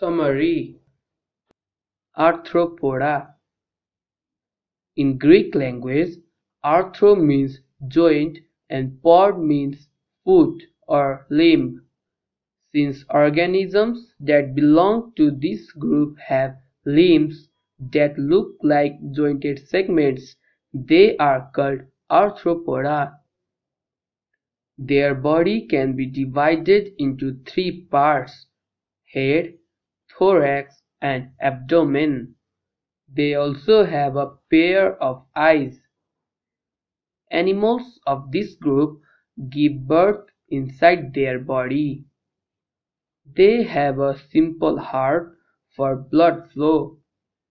Summary. Arthropoda. In Greek language, arthro means joint and pod means foot or limb. Since organisms that belong to this group have limbs that look like jointed segments, they are called arthropoda. Their body can be divided into three parts: head, thorax, and abdomen. They also have a pair of eyes. Animals of this group give birth inside their body. They have a simple heart for blood flow.